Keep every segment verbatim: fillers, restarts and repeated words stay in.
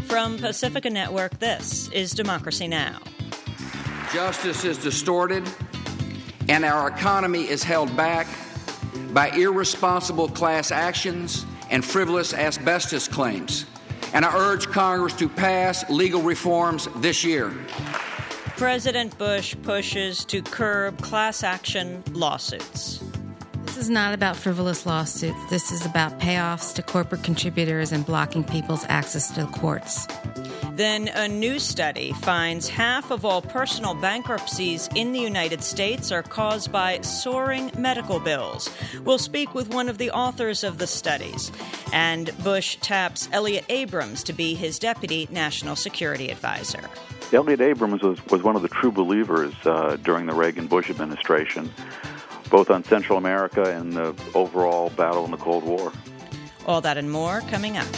From Pacifica Network, this is Democracy Now! Justice is distorted, and our economy is held back by irresponsible class actions and frivolous asbestos claims. And I urge Congress to pass legal reforms this year. President Bush pushes to curb class action lawsuits. This is not about frivolous lawsuits. This is about payoffs to corporate contributors and blocking people's access to the courts. Then a new study finds half of all personal bankruptcies in the United States are caused by soaring medical bills. We'll speak with one of the authors of the studies. And Bush taps Elliott Abrams to be his deputy national security advisor. Elliott Abrams was, was one of the true believers uh, during the Reagan-Bush administration, both on Central America and the overall battle in the Cold War. All that and more coming up.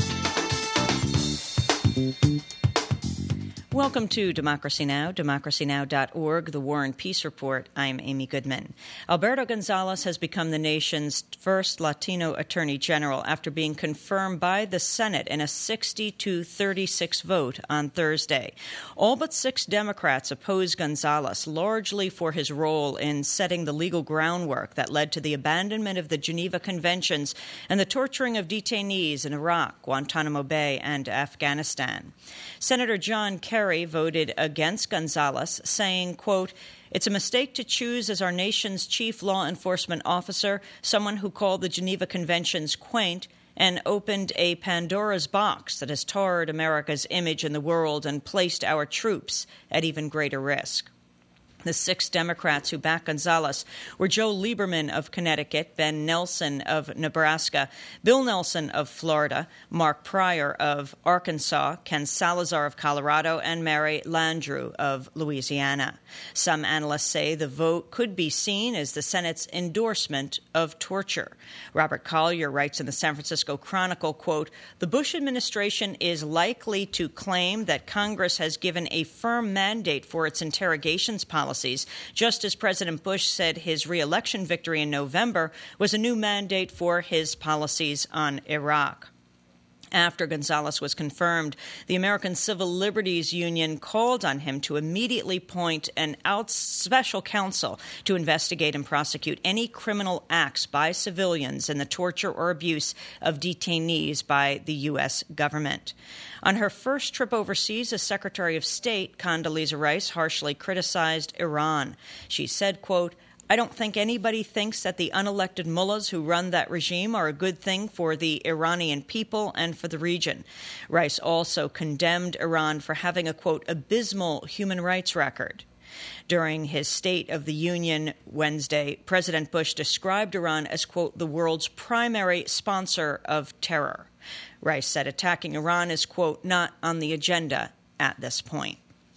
Welcome to Democracy Now!, democracy now dot org, the War and Peace Report. I'm Amy Goodman. Alberto Gonzales has become the nation's first Latino Attorney General after being confirmed by the Senate in a sixty to thirty-six vote on Thursday. All but six Democrats oppose Gonzales, largely for his role in setting the legal groundwork that led to the abandonment of the Geneva Conventions and the torturing of detainees in Iraq, Guantanamo Bay, and Afghanistan. Senator John Kerry voted against Gonzales, saying, quote, "It's a mistake to choose as our nation's chief law enforcement officer someone who called the Geneva Conventions quaint and opened a Pandora's box that has tarred America's image in the world and placed our troops at even greater risk." The six Democrats who backed Gonzales were Joe Lieberman of Connecticut, Ben Nelson of Nebraska, Bill Nelson of Florida, Mark Pryor of Arkansas, Ken Salazar of Colorado, and Mary Landrieu of Louisiana. Some analysts say the vote could be seen as the Senate's endorsement of torture. Robert Collier writes in the San Francisco Chronicle, quote, "The Bush administration is likely to claim that Congress has given a firm mandate for its interrogations policy, just as President Bush said his re-election victory in November was a new mandate for his policies on Iraq." After Gonzales was confirmed, the American Civil Liberties Union called on him to immediately appoint an out special counsel to investigate and prosecute any criminal acts by civilians in the torture or abuse of detainees by the U S government. On her first trip overseas as Secretary of State, Condoleezza Rice harshly criticized Iran. She said, quote, "I don't think anybody thinks that the unelected mullahs who run that regime are a good thing for the Iranian people and for the region." Rice also condemned Iran for having a, quote, "abysmal human rights record." During his State of the Union Wednesday, President Bush described Iran as, quote, "the world's primary sponsor of terror." Rice said attacking Iran is, quote, "not on the agenda at this point."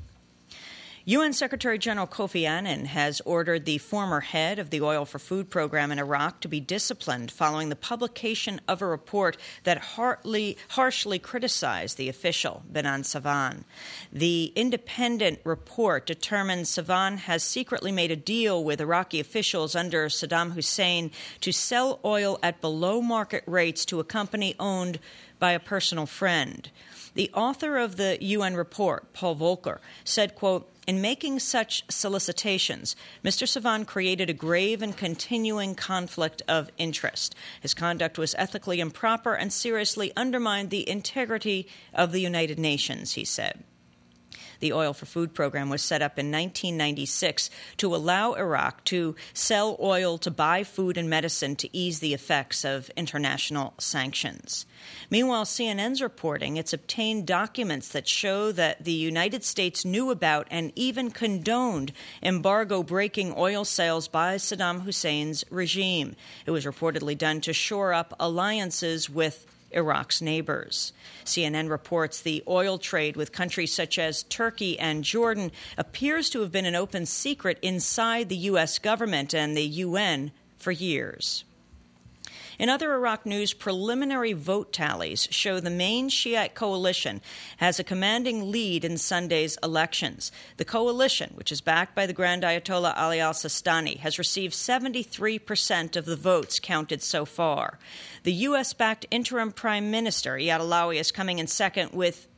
U N Secretary General Kofi Annan has ordered the former head of the Oil for Food program in Iraq to be disciplined following the publication of a report that harshly, harshly criticized the official, Benan Savan. The independent report determined Savan has secretly made a deal with Iraqi officials under Saddam Hussein to sell oil at below-market rates to a company owned by a personal friend. The author of the U N report, Paul Volcker, said, quote, "In making such solicitations, Mister Savan created a grave and continuing conflict of interest. His conduct was ethically improper and seriously undermined the integrity of the United Nations," he said. The Oil for Food program was set up in nineteen ninety-six to allow Iraq to sell oil to buy food and medicine to ease the effects of international sanctions. Meanwhile, C N N's reporting it's obtained documents that show that the United States knew about and even condoned embargo-breaking oil sales by Saddam Hussein's regime. It was reportedly done to shore up alliances with Iraq's neighbors. C N N reports the oil trade with countries such as Turkey and Jordan appears to have been an open secret inside the U S government and the U N for years. In other Iraq news, preliminary vote tallies show the main Shiite coalition has a commanding lead in Sunday's elections. The coalition, which is backed by the Grand Ayatollah Ali al-Sistani, has received seventy-three percent of the votes counted so far. The U S-backed interim prime minister, Iyad Allawi, is coming in second with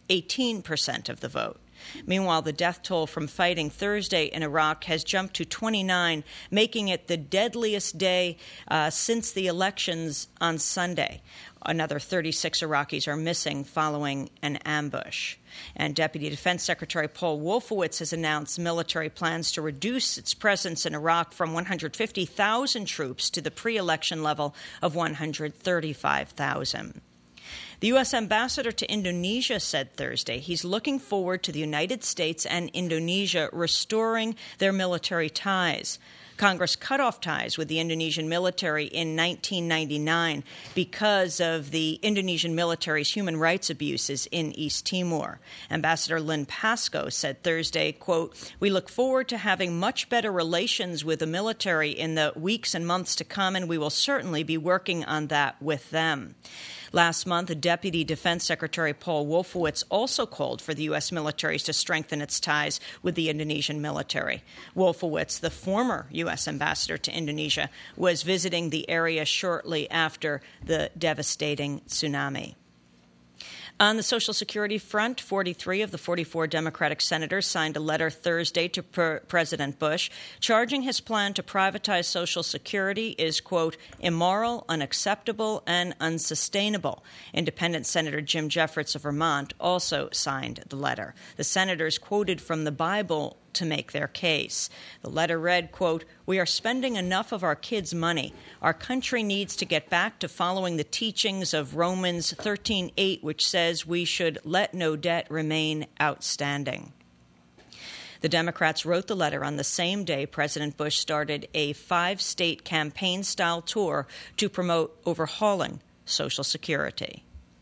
eighteen percent of the vote. Meanwhile, the death toll from fighting Thursday in Iraq has jumped to twenty-nine, making it the deadliest day uh, since the elections on Sunday. Another thirty-six Iraqis are missing following an ambush. And Deputy Defense Secretary Paul Wolfowitz has announced military plans to reduce its presence in Iraq from one hundred fifty thousand troops to the pre-election level of one hundred thirty-five thousand. The U S ambassador to Indonesia said Thursday he's looking forward to the United States and Indonesia restoring their military ties. Congress cut off ties with the Indonesian military in nineteen ninety-nine because of the Indonesian military's human rights abuses in East Timor. Ambassador Lynn Pascoe said Thursday, quote, "We look forward to having much better relations with the military in the weeks and months to come, and we will certainly be working on that with them." Last month, Deputy Defense Secretary Paul Wolfowitz also called for the U S military to strengthen its ties with the Indonesian military. Wolfowitz, the former U S ambassador to Indonesia, was visiting the area shortly after the devastating tsunami. On the Social Security front, forty-three of the forty-four Democratic senators signed a letter Thursday to Pre- President Bush charging his plan to privatize Social Security is, quote, immoral, unacceptable, and unsustainable. Independent Senator Jim Jeffords of Vermont also signed the letter. The senators quoted from the Bible to make their case. The letter read, quote, "We are spending enough of our kids' money. Our country needs to get back to following the teachings of Romans thirteen eight, which says we should let no debt remain outstanding." The Democrats wrote the letter on the same day President Bush started a five-state campaign-style tour to promote overhauling Social Security.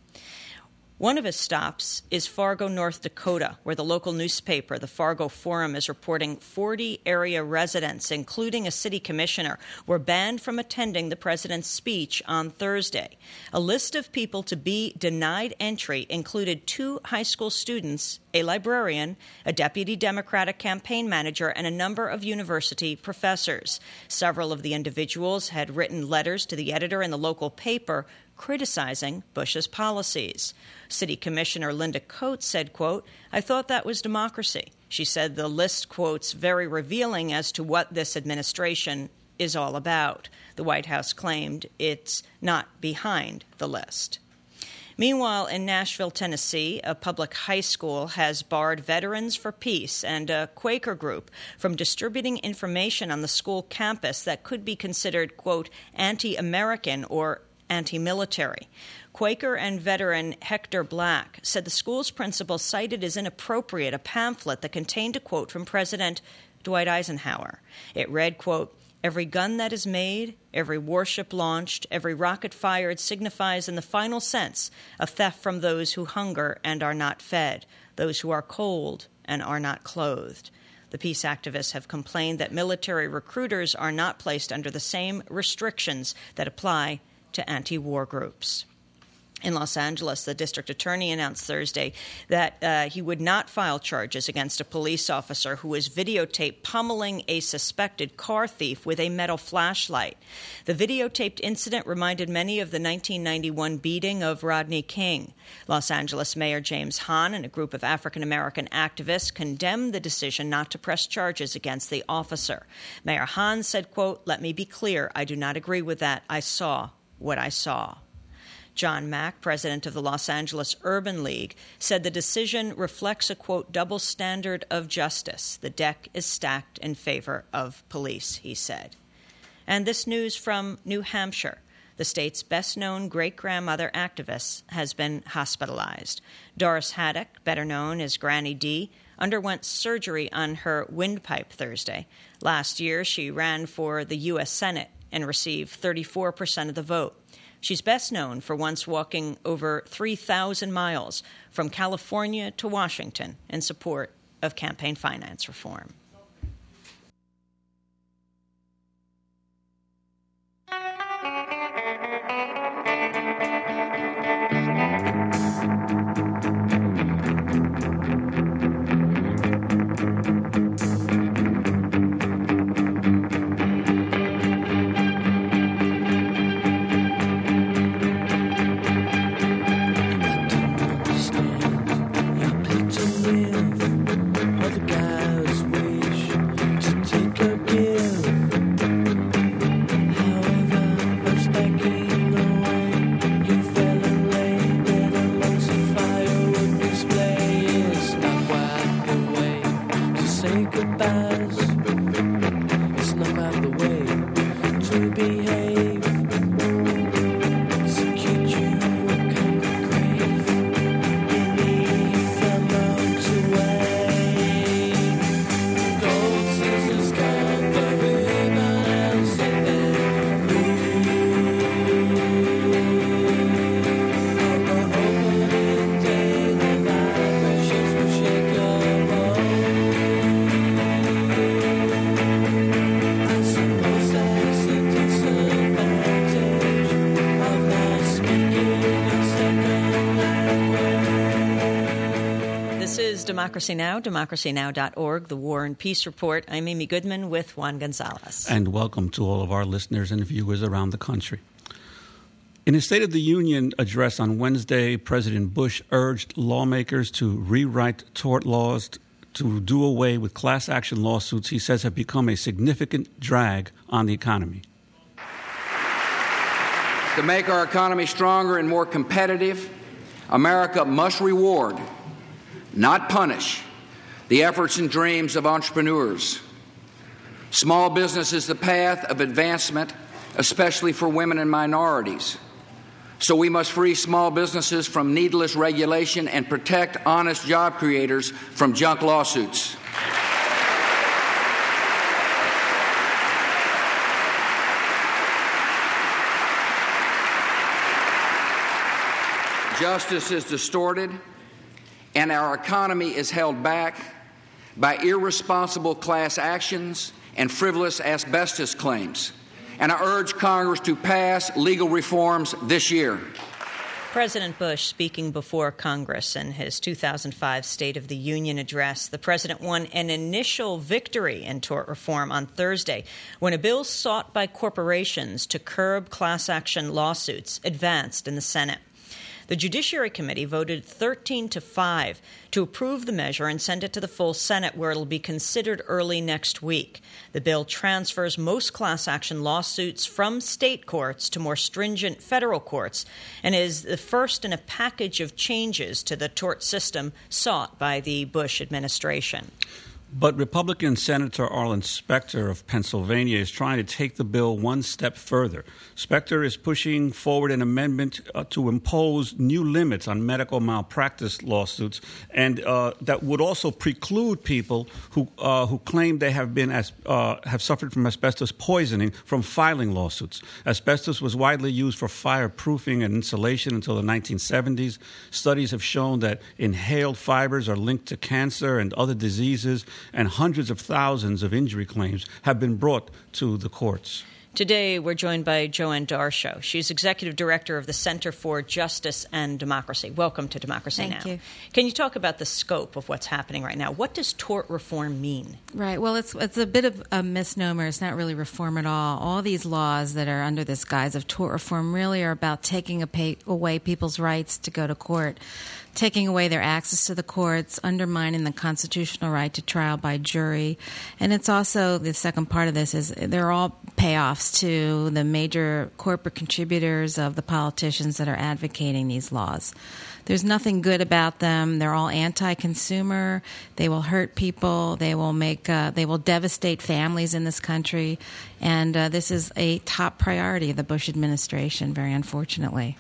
One of his stops is Fargo, North Dakota, where the local newspaper, the Fargo Forum, is reporting forty area residents, including a city commissioner, were banned from attending the president's speech on Thursday. A list of people to be denied entry included two high school students, a librarian, a deputy Democratic campaign manager, and a number of university professors. Several of the individuals had written letters to the editor in the local paper criticizing Bush's policies. City Commissioner Linda Coates said, quote, "I thought that was democracy." She said the list, quotes, "very revealing as to what this administration is all about." The White House claimed it's not behind the list. Meanwhile, in Nashville, Tennessee, a public high school has barred Veterans for Peace and a Quaker group from distributing information on the school campus that could be considered, quote, anti-American or anti-military. Quaker and veteran Hector Black said the school's principal cited as inappropriate a pamphlet that contained a quote from President Dwight Eisenhower. It read, quote, "Every gun that is made, every warship launched, every rocket fired signifies in the final sense a theft from those who hunger and are not fed, those who are cold and are not clothed." The peace activists have complained that military recruiters are not placed under the same restrictions that apply to anti-war groups. In Los Angeles, the district attorney announced Thursday that uh, he would not file charges against a police officer who was videotaped pummeling a suspected car thief with a metal flashlight. The videotaped incident reminded many of the nineteen ninety-one beating of Rodney King. Los Angeles Mayor James Hahn and a group of African-American activists condemned the decision not to press charges against the officer. Mayor Hahn said, quote, "Let me be clear, I do not agree with that. I saw what I saw." John Mack, president of the Los Angeles Urban League, said the decision reflects a, quote, double standard of justice. The deck is stacked in favor of police, he said. And this news from New Hampshire. The state's best-known great-grandmother activist has been hospitalized. Doris Haddock, better known as Granny D, underwent surgery on her windpipe Thursday. Last year, she ran for the U S Senate and received thirty-four percent of the vote. She's best known for once walking over three thousand miles from California to Washington in support of campaign finance reform. goodbyes. Snuff out the way to behave. So cute you were kind of grave beneath the motorway. Gold scissors cut the ribbon and said that on the opening day the vibrations will shake your bones. I suppose that's the disadvantage of not speaking a second language. This is Democracy Now!, democracy now dot org, the War and Peace Report. I'm Amy Goodman with Juan Gonzalez. And welcome to all of our listeners and viewers around the country. In his State of the Union address on Wednesday, President Bush urged lawmakers to rewrite tort laws to do away with class action lawsuits he says have become a significant drag on the economy. To make our economy stronger and more competitive, America must reward, not punish, the efforts and dreams of entrepreneurs. Small business is the path of advancement, especially for women and minorities. So we must free small businesses from needless regulation and protect honest job creators from junk lawsuits. Justice is distorted, and our economy is held back by irresponsible class actions and frivolous asbestos claims. And I urge Congress to pass legal reforms this year. President Bush speaking before Congress in his two thousand five State of the Union address. The president won an initial victory in tort reform on Thursday when a bill sought by corporations to curb class action lawsuits advanced in the Senate. The Judiciary Committee voted thirteen to five to approve the measure and send it to the full Senate, where it will be considered early next week. The bill transfers most class action lawsuits from state courts to more stringent federal courts and is the first in a package of changes to the tort system sought by the Bush administration. But Republican Senator Arlen Specter of Pennsylvania is trying to take the bill one step further. Specter is pushing forward an amendment uh, to impose new limits on medical malpractice lawsuits, and uh, that would also preclude people who uh, who claim they have been as uh, have suffered from asbestos poisoning from filing lawsuits. Asbestos was widely used for fireproofing and insulation until the nineteen seventies. Studies have shown that inhaled fibers are linked to cancer and other diseases, and hundreds of thousands of injury claims have been brought to the courts. Today, we're joined by Joanne Darshow. She's Executive Director of the Center for Justice and Democracy. Welcome to Democracy Thank Now! you. Can you talk about the scope of what's happening right now? What does tort reform mean? Right. Well, it's it's a bit of a misnomer. It's not really reform at all. All these laws that are under this guise of tort reform really are about taking a pay, away people's rights to go to court, taking away their access to the courts, undermining the constitutional right to trial by jury. And it's also, the second part of this is they're all payoffs to the major corporate contributors of the politicians that are advocating these laws. There's nothing good about them. They're all anti-consumer. They will hurt people. They will make. Uh, they will devastate families in this country. And uh, this is a top priority of the Bush administration, very unfortunately.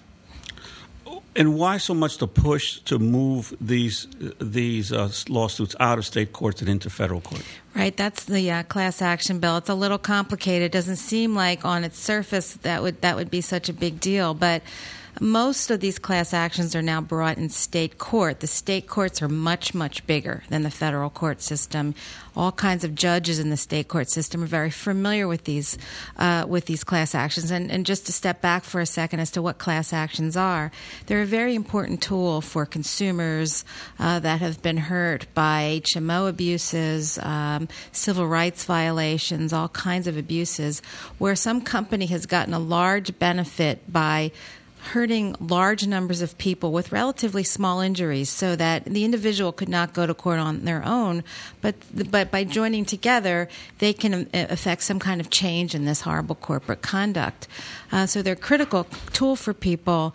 And why so much the push to move these these uh, lawsuits out of state courts and into federal court? Right, that's the uh, class action bill. It's a little complicated. It doesn't seem like on its surface that would that would be such a big deal, but most of these class actions are now brought in state court. The state courts are much, much bigger than the federal court system. All kinds of judges in the state court system are very familiar with these uh, with these class actions. And, and just to step back for a second as to what class actions are, they're a very important tool for consumers uh, that have been hurt by H M O abuses, um, civil rights violations, all kinds of abuses, where some company has gotten a large benefit by hurting large numbers of people with relatively small injuries so that the individual could not go to court on their own, but but by joining together, they can affect some kind of change in this horrible corporate conduct. Uh, so they're a critical tool for people.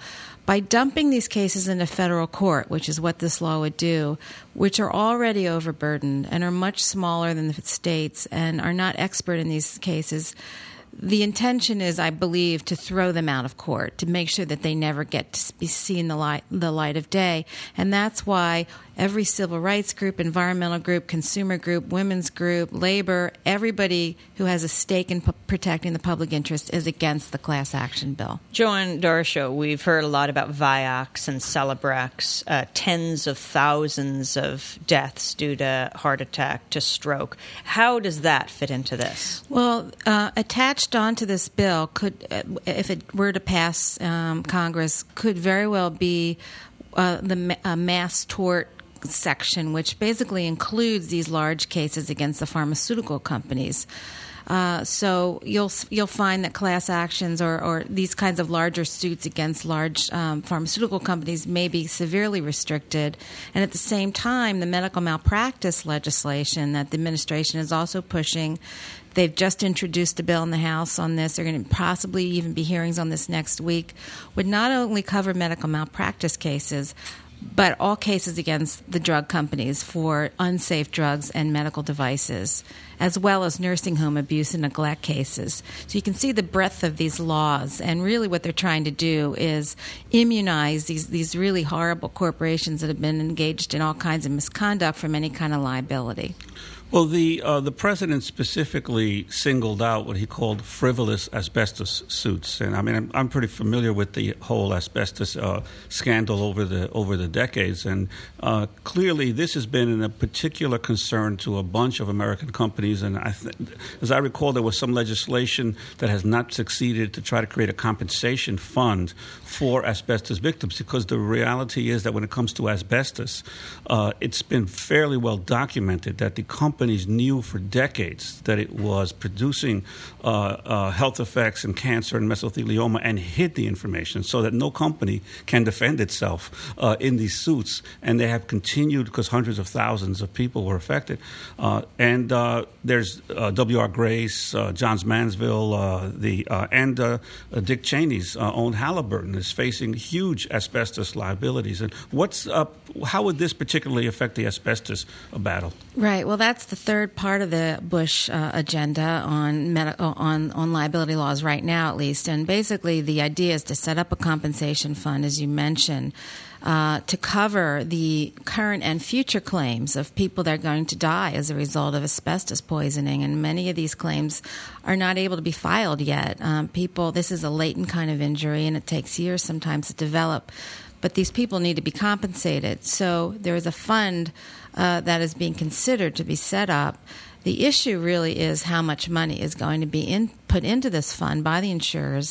By dumping these cases into federal court, which is what this law would do, which are already overburdened and are much smaller than the states and are not expert in these cases, the intention is, I believe, to throw them out of court, to make sure that they never get to be seen the light, the light of day. And that's why every civil rights group, environmental group, consumer group, women's group, labor, everybody who has a stake in p- protecting the public interest is against the class action bill. Joan Dorshow, we've heard a lot about Vioxx and Celebrex, uh, tens of thousands of deaths due to heart attack, to stroke. How does that fit into this? Well, uh, attached onto this bill could, uh, if it were to pass um, Congress, could very well be uh, the ma- uh, mass tort section, which basically includes these large cases against the pharmaceutical companies. Uh, so you'll you'll find that class actions or, or these kinds of larger suits against large um, pharmaceutical companies may be severely restricted. And at the same time, the medical malpractice legislation that the administration is also pushing, they've just introduced a bill in the House on this. There are going to possibly even be hearings on this next week, would not only cover medical malpractice cases, but all cases against the drug companies for unsafe drugs and medical devices, as well as nursing home abuse and neglect cases. So you can see the breadth of these laws, and really what they're trying to do is immunize these, these really horrible corporations that have been engaged in all kinds of misconduct from any kind of liability. Well, the uh, the president specifically singled out what he called frivolous asbestos suits, and I mean I'm, I'm pretty familiar with the whole asbestos uh, scandal over the over the decades, and uh, clearly this has been a particular concern to a bunch of American companies. And I th- as I recall, there was some legislation that has not succeeded to try to create a compensation fund for asbestos victims, because the reality is that when it comes to asbestos, uh, it's been fairly well documented that the company Companies knew for decades that it was producing uh, uh, health effects and cancer and mesothelioma, and hid the information so that no company can defend itself uh, in these suits. And they have continued because hundreds of thousands of people were affected. Uh, and uh, there's uh, W R. Grace, uh, Johns Manville, uh, the uh, and uh, uh, Dick Cheney's uh, own Halliburton is facing huge asbestos liabilities. And what's up? How would this particularly affect the asbestos battle? Right. Well, that's the third part of the Bush uh, agenda on med- on on liability laws right now, at least. And basically, the idea is to set up a compensation fund, as you mentioned, uh, to cover the current and future claims of people that are going to die as a result of asbestos poisoning. And many of these claims are not able to be filed yet. Um, people, this is a latent kind of injury, and it takes years sometimes to develop. But these people need to be compensated. So there is a fund uh, that is being considered to be set up. The issue really is how much money is going to be in, put into this fund by the insurers.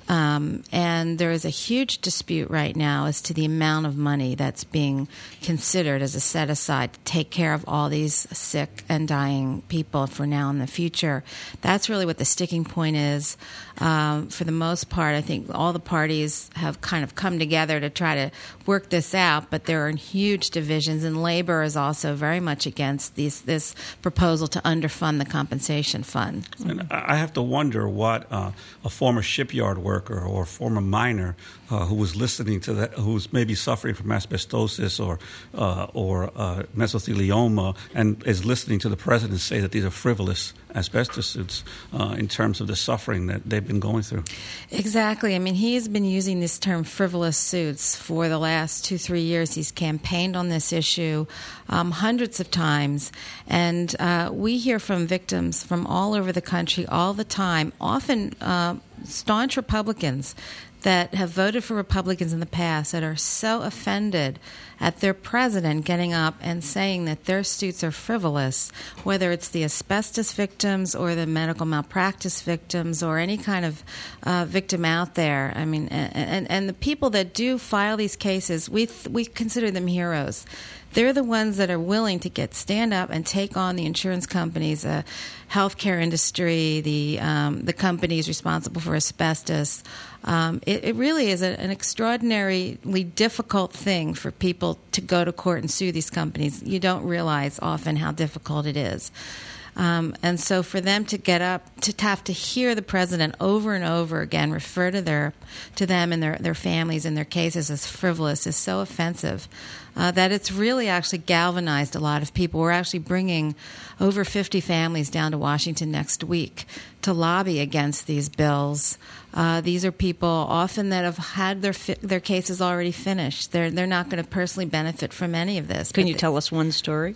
Um, and there is a huge dispute right now as to the amount of money that's being considered as a set-aside to take care of all these sick and dying people for now and the future. That's really what the sticking point is. Um, for the most part, I think all the parties have kind of come together to try to work this out, but there are huge divisions, and labor is also very much against these, this proposal to underfund the compensation fund. And I have to wonder what uh, a former shipyard worker or a former miner uh, who was listening to that, who's maybe suffering from asbestosis or uh, or uh, mesothelioma, and is listening to the president say that these are frivolous asbestos suits uh, in terms of the suffering that they've been going through. Exactly. I mean, he has been using this term frivolous suits for the last two, three years. He's campaigned on this issue um, hundreds of times. And uh, we hear from victims from all over the country all the time, often uh, staunch Republicans that have voted for Republicans in the past that are so offended at their president getting up and saying that their suits are frivolous, whether it's the asbestos victims or the medical malpractice victims or any kind of uh, victim out there. I mean, and, and, and the people that do file these cases, we th- we consider them heroes. They're the ones that are willing to get stand up and take on the insurance companies, the uh, healthcare industry, the um, the companies responsible for asbestos. Um, it, it really is a, an extraordinarily difficult thing for people to go to court and sue these companies. You don't realize often how difficult it is. Um, and so for them to get up, to have to hear the president over and over again refer to their to them and their, their families and their cases as frivolous is so offensive uh, that it's really actually galvanized a lot of people. We're actually bringing over fifty families down to Washington next week to lobby against these bills. Uh, these are people often that have had their fi- their cases already finished. They're they're not going to personally benefit from any of this. Can you tell us one story?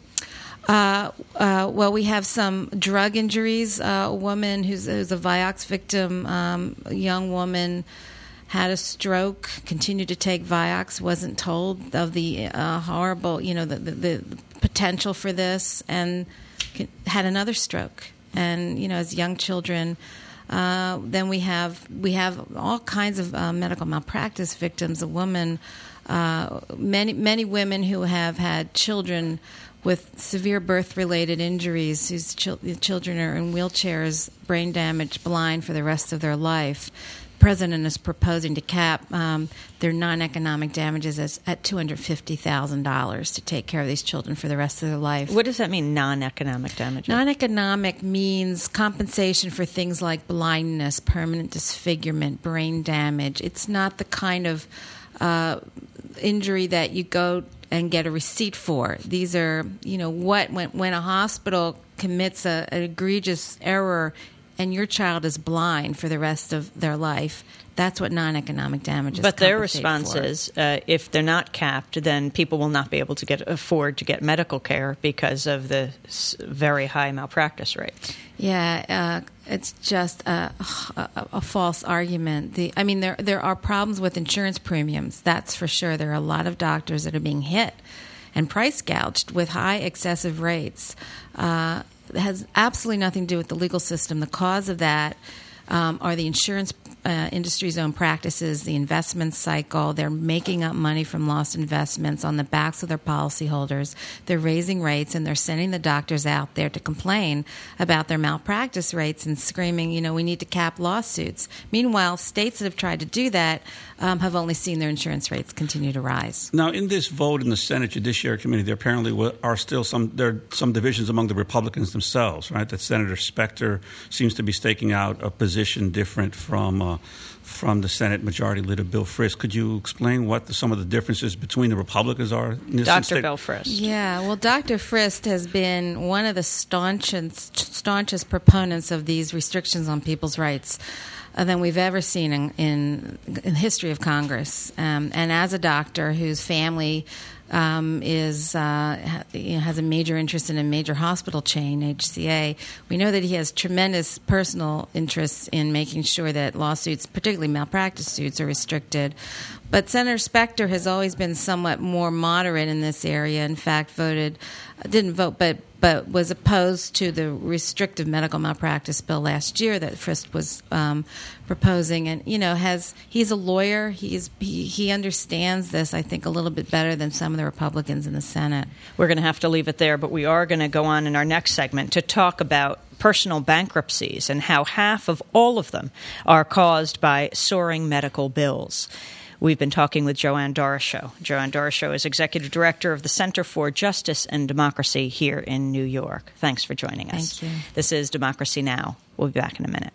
Uh, uh, well, we have some drug injuries. Uh, a woman who's, who's a Vioxx victim, um, a young woman, had a stroke, continued to take Vioxx, wasn't told of the uh, horrible, you know, the, the, the potential for this, and had another stroke. And, you know, as young children, uh, then we have we have all kinds of uh, medical malpractice victims. A woman, uh, many many women who have had children with severe birth-related injuries, whose chil- children are in wheelchairs, brain damage, blind for the rest of their life. The president is proposing to cap um, their non-economic damages as, at two hundred fifty thousand dollars to take care of these children for the rest of their life. What does that mean, non-economic damages? Non-economic means compensation for things like blindness, permanent disfigurement, brain damage. It's not the kind of uh, injury that you go and get a receipt for. These are, you know, what when when a hospital commits a, an egregious error and your child is blind for the rest of their life, that's what non-economic damages But their compensate response for. is, uh, if they're not capped, then people will not be able to get afford to get medical care because of the s- very high malpractice rates. Yeah, uh, it's just a, a, a false argument. The, I mean, there there are problems with insurance premiums, that's for sure. There are a lot of doctors that are being hit and price gouged with high excessive rates. Uh, it has absolutely nothing to do with the legal system. The cause of that um, are the insurance uh, industry's own practices, the investment cycle. They're making up money from lost investments on the backs of their policyholders. They're raising rates, and they're sending the doctors out there to complain about their malpractice rates and screaming, you know, we need to cap lawsuits. Meanwhile, states that have tried to do that um, have only seen their insurance rates continue to rise. Now, in this vote in the Senate Judiciary Committee, there apparently wa- are still some there are some divisions among the Republicans themselves, right? That Senator Specter seems to be staking out a position different from uh, from the Senate Majority Leader Bill Frist. Could you explain what the, some of the differences between the Republicans are? In this Doctor state? Bill Frist. Yeah, well, Doctor Frist has been one of the staunchest, staunchest proponents of these restrictions on people's rights uh, than we've ever seen in, in, in the history of Congress. Um, and as a doctor whose family um, is uh, ha, you know, has a major interest in a major hospital chain, H C A, we know that he has tremendous personal interests in making sure that lawsuits, particularly malpractice suits, are restricted. But Senator Specter has always been somewhat more moderate in this area. In fact, voted, didn't vote, but but was opposed to the restrictive medical malpractice bill last year that Frist was um, proposing. And you know, has he's a lawyer. He's he, he understands this, I think, a little bit better than some of the Republicans in the Senate. We're going to have to leave it there, but we are going to go on in our next segment to talk about personal bankruptcies and how half of all of them are caused by soaring medical bills. We've been talking with Joanne Doroshow. Joanne Doroshow is Executive Director of the Center for Justice and Democracy here in New York. Thanks for joining us. Thank you. This is Democracy Now! We'll be back in a minute.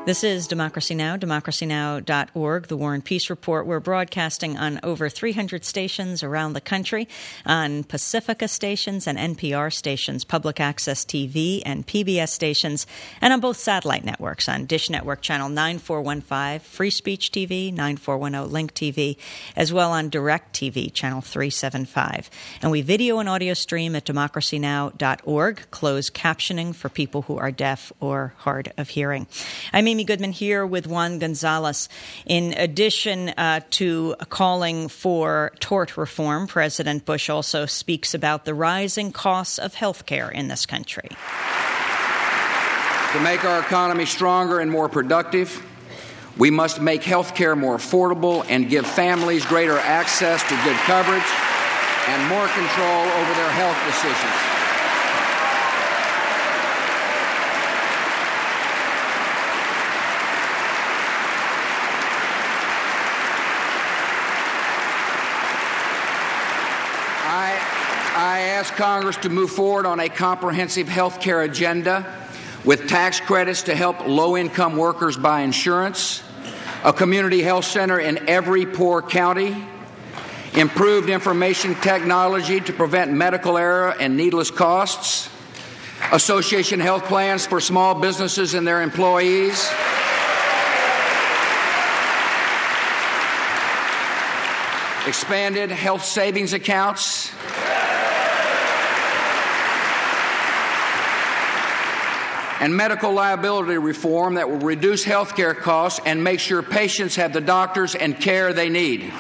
This is Democracy Now!, democracy now dot org, the War and Peace Report. We're broadcasting on over three hundred stations around the country, on Pacifica stations and N P R stations, public access T V and P B S stations, and on both satellite networks, on Dish Network Channel nine four one five, Free Speech T V, nine four one zero Link T V, as well on Direct T V, Channel three seventy-five. And we video and audio stream at democracy now dot org, closed captioning for people who are deaf or hard of hearing. I'm Amy Goodman here with Juan Gonzalez. In addition uh, to calling for tort reform, President Bush also speaks about the rising costs of health care in this country. To make our economy stronger and more productive, we must make health care more affordable and give families greater access to good coverage and more control over their health decisions. I ask Congress to move forward on a comprehensive health care agenda with tax credits to help low-income workers buy insurance, a community health center in every poor county, improved information technology to prevent medical error and needless costs, association health plans for small businesses and their employees, expanded health savings accounts, and medical liability reform that will reduce health care costs and make sure patients have the doctors and care they need.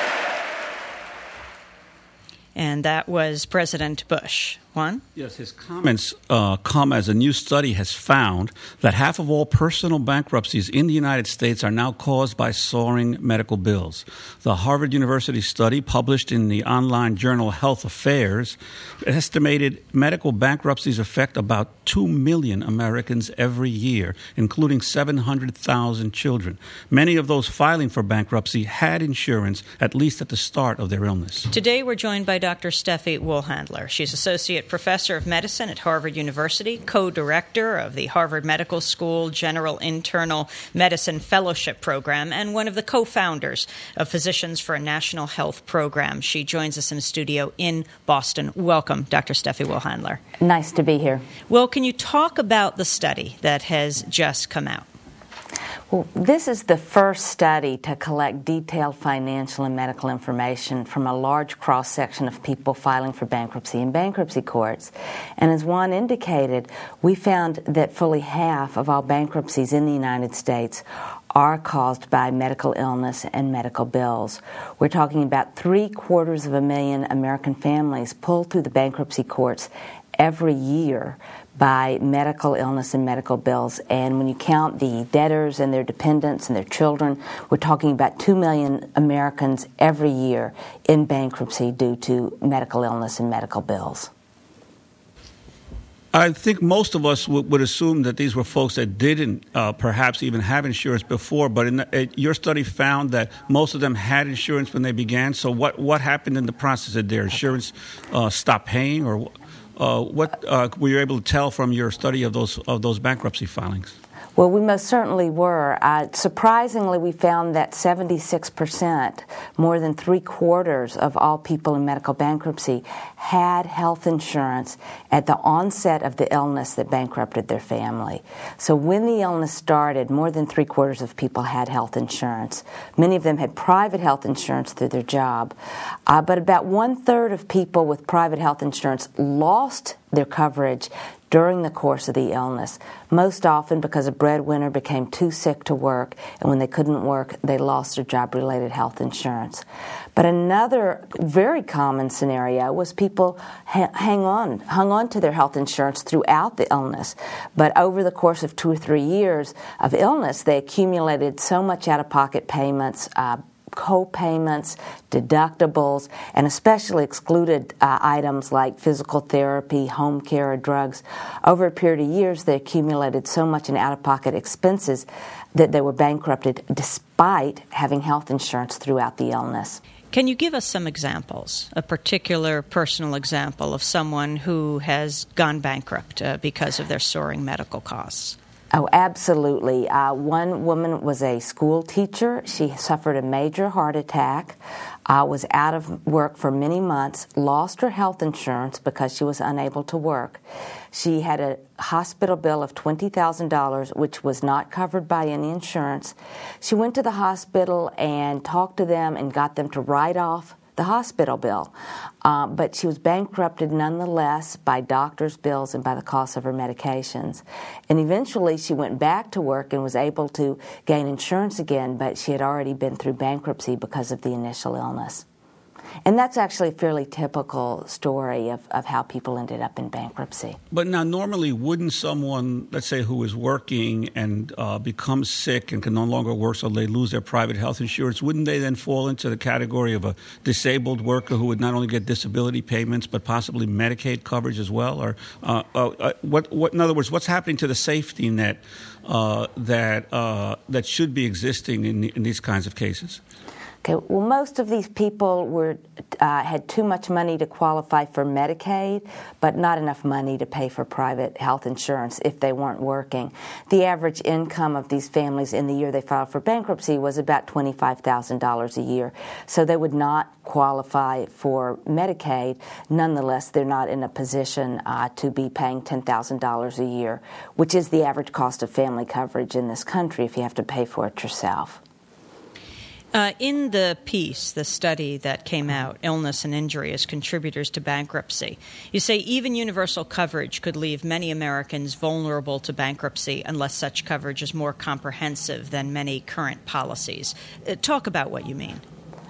And that was President Bush. Juan? Yes, his comments uh, come as a new study has found that half of all personal bankruptcies in the United States are now caused by soaring medical bills. The Harvard University study, published in the online journal Health Affairs, estimated medical bankruptcies affect about two million Americans every year, including seven hundred thousand children. Many of those filing for bankruptcy had insurance, at least at the start of their illness. Today we're joined by Doctor Steffi Wohlhandler. She's Associate Professor of Medicine at Harvard University, co-director of the Harvard Medical School General Internal Medicine Fellowship Program, and one of the co-founders of Physicians for a National Health Program. She joins us in the studio in Boston. Welcome, Doctor Steffi Wohlhandler. Nice to be here. Well, can you talk about the study that has just come out? Well, this is the first study to collect detailed financial and medical information from a large cross-section of people filing for bankruptcy in bankruptcy courts. And as Juan indicated, we found that fully half of all bankruptcies in the United States are caused by medical illness and medical bills. We're talking about three quarters of a million American families pulled through the bankruptcy courts every year by medical illness and medical bills. And when you count the debtors and their dependents and their children, we're talking about two million Americans every year in bankruptcy due to medical illness and medical bills. I think most of us w- would assume that these were folks that didn't uh, perhaps even have insurance before, but in the, uh, your study found that most of them had insurance when they began. So what, what happened in the process? Did their insurance uh, stop paying, or uh, what uh, were you able to tell from your study of those of those bankruptcy filings? Well, we most certainly were. Uh, surprisingly, we found that seventy-six percent, more than three-quarters of all people in medical bankruptcy, had health insurance at the onset of the illness that bankrupted their family. So when the illness started, more than three-quarters of people had health insurance. Many of them had private health insurance through their job. Uh, but about one-third of people with private health insurance lost their coverage during the course of the illness, most often because a breadwinner became too sick to work, and when they couldn't work, they lost their job-related health insurance. But another very common scenario was people ha- hang on, hung on to their health insurance throughout the illness, but over the course of two or three years of illness, they accumulated so much out-of-pocket payments, uh, co-payments, deductibles, and especially excluded uh, items like physical therapy, home care, or drugs. Over a period of years, they accumulated so much in out-of-pocket expenses that they were bankrupted despite having health insurance throughout the illness. Can you give us some examples, a particular personal example of someone who has gone bankrupt uh, because of their soaring medical costs? Oh, absolutely. Uh, one woman was a school teacher. She suffered a major heart attack, uh, was out of work for many months, lost her health insurance because she was unable to work. She had a hospital bill of twenty thousand dollars, which was not covered by any insurance. She went to the hospital and talked to them and got them to write off the hospital bill. Uh, but she was bankrupted nonetheless by doctor's bills and by the cost of her medications. And eventually she went back to work and was able to gain insurance again, but she had already been through bankruptcy because of the initial illness. And that's actually a fairly typical story of, of how people ended up in bankruptcy. But now, normally, wouldn't someone, let's say, who is working and uh, becomes sick and can no longer work, so they lose their private health insurance, wouldn't they then fall into the category of a disabled worker who would not only get disability payments but possibly Medicaid coverage as well? Or uh, uh, what, what? In other words, what's happening to the safety net uh, that uh, that should be existing in, in these kinds of cases? Okay, well, most of these people were uh, had too much money to qualify for Medicaid, but not enough money to pay for private health insurance if they weren't working. The average income of these families in the year they filed for bankruptcy was about twenty-five thousand dollars a year, so they would not qualify for Medicaid. Nonetheless, they're not in a position uh, to be paying ten thousand dollars a year, which is the average cost of family coverage in this country if you have to pay for it yourself. Uh, in the piece, the study that came out, Illness and Injury as Contributors to Bankruptcy, you say even universal coverage could leave many Americans vulnerable to bankruptcy unless such coverage is more comprehensive than many current policies. Uh, talk about what you mean.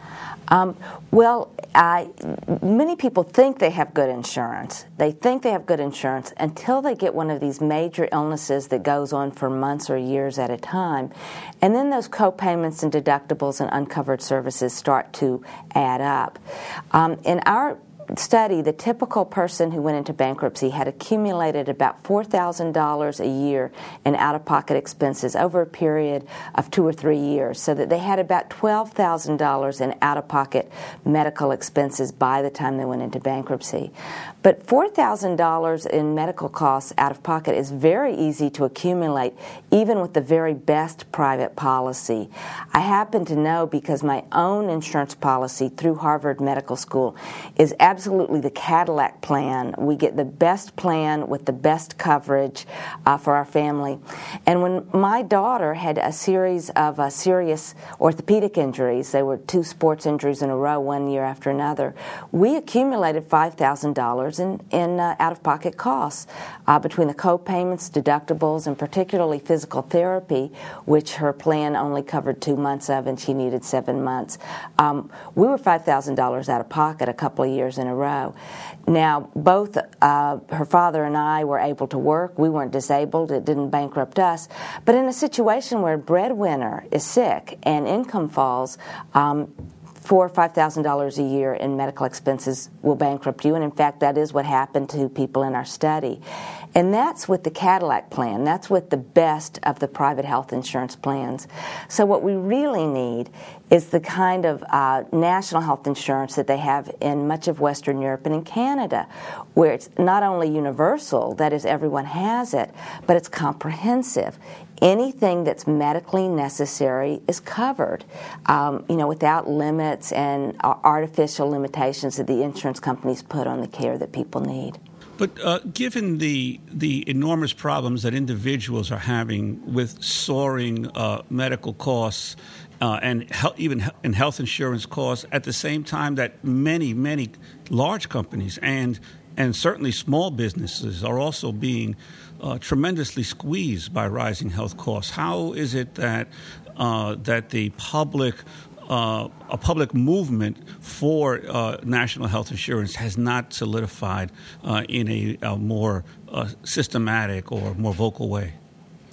Um, well, I, many people think they have good insurance. They think they have good insurance until they get one of these major illnesses that goes on for months or years at a time. And then those co-payments and deductibles and uncovered services start to add up. Um, in our study, the typical person who went into bankruptcy had accumulated about four thousand dollars a year in out-of-pocket expenses over a period of two or three years, so that they had about twelve thousand dollars in out-of-pocket medical expenses by the time they went into bankruptcy. But four thousand dollars in medical costs out of pocket is very easy to accumulate, even with the very best private policy. I happen to know, because my own insurance policy through Harvard Medical School is absolutely the Cadillac plan. We get the best plan with the best coverage uh, for our family. And when my daughter had a series of uh, serious orthopedic injuries, they were two sports injuries in a row, one year after another, we accumulated five thousand dollars in, in uh, out-of-pocket costs uh, between the co-payments, deductibles, and particularly physical therapy, which her plan only covered two months of, and she needed seven months. Um, we were five thousand dollars out of pocket a couple of years in a row. Now, both uh, her father and I were able to work. We weren't disabled. It didn't bankrupt us. But in a situation where a breadwinner is sick and income falls, um, Four or five thousand dollars a year in medical expenses will bankrupt you, and in fact, that is what happened to people in our study. And that's with the Cadillac plan. That's with the best of the private health insurance plans. So what we really need is the kind of uh, national health insurance that they have in much of Western Europe and in Canada, where it's not only universal, that is, everyone has it, but it's comprehensive. Anything that's medically necessary is covered, um, you know, without limits and artificial limitations that the insurance companies put on the care that people need. But uh, given the the enormous problems that individuals are having with soaring uh, medical costs uh, and he- even he- in health insurance costs, at the same time that many, many large companies and and certainly small businesses are also being uh, tremendously squeezed by rising health costs, how is it that uh, that the public Uh, a public movement for uh, national health insurance has not solidified uh, in a, a more uh, systematic or more vocal way?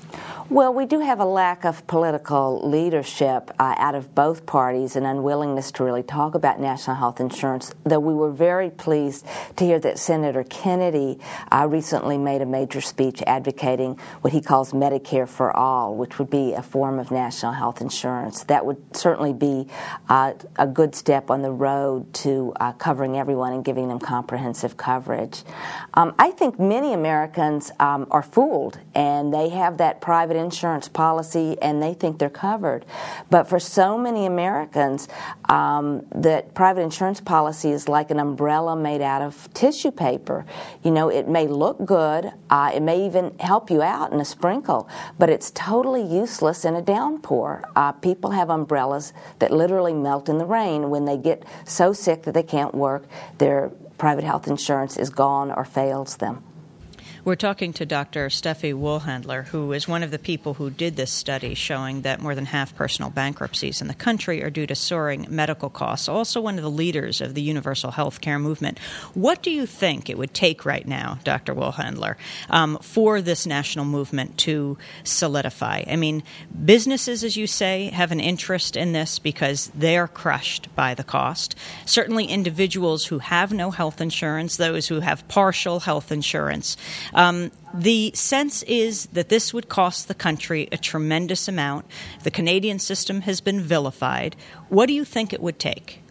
Well, we do have a lack of political leadership uh, out of both parties, and unwillingness to really talk about national health insurance, though we were very pleased to hear that Senator Kennedy uh, recently made a major speech advocating what he calls Medicare for All, which would be a form of national health insurance. That would certainly be uh, a good step on the road to uh, covering everyone and giving them comprehensive coverage. Um, I think many Americans um, are fooled, and they have that private insurance policy and they think they're covered. But for so many Americans, um, that private insurance policy is like an umbrella made out of tissue paper. You know, it may look good, uh, it may even help you out in a sprinkle, but it's totally useless in a downpour. Uh, people have umbrellas that literally melt in the rain. When they get so sick that they can't work, their private health insurance is gone or fails them. We're talking to Doctor Steffi Wohlhandler, who is one of the people who did this study showing that more than half personal bankruptcies in the country are due to soaring medical costs, also one of the leaders of the universal health care movement. What do you think it would take right now, Doctor Wohlhandler, um, for this national movement to solidify? I mean, businesses, as you say, have an interest in this because they are crushed by the cost. Certainly individuals who have no health insurance, those who have partial health insurance, Um, the sense is that this would cost the country a tremendous amount. The Canadian system has been vilified. What do you think it would take?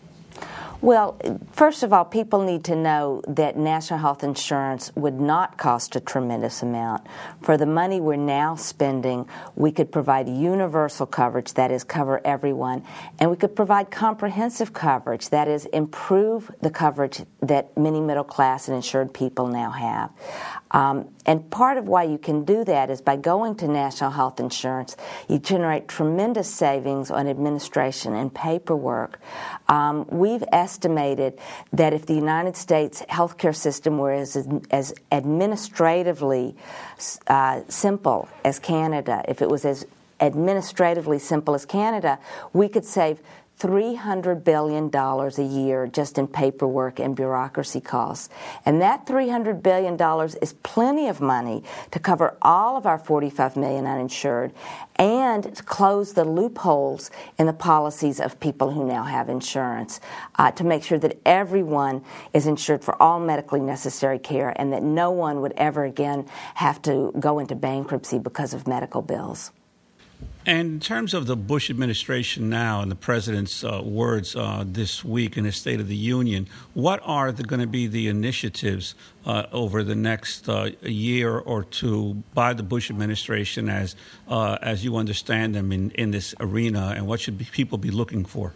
Well, first of all, people need to know that national health insurance would not cost a tremendous amount. For the money we're now spending, we could provide universal coverage, that is, cover everyone, and we could provide comprehensive coverage, that is, improve the coverage that many middle-class and insured people now have. Um, and part of why you can do that is by going to national health insurance, you generate tremendous savings on administration and paperwork. Um, we've estimated that if the United States healthcare system were as, as administratively uh, simple as Canada, if it was as administratively simple as Canada, we could save three hundred billion dollars a year just in paperwork and bureaucracy costs. And that three hundred billion dollars is plenty of money to cover all of our forty-five million uninsured and to close the loopholes in the policies of people who now have insurance, uh, to make sure that everyone is insured for all medically necessary care and that no one would ever again have to go into bankruptcy because of medical bills. And in terms of the Bush administration now and the president's uh, words uh, this week in his State of the Union, what are going to be the initiatives uh, over the next uh, year or two by the Bush administration as uh, as you understand them in, in this arena, and what should be, people be looking for?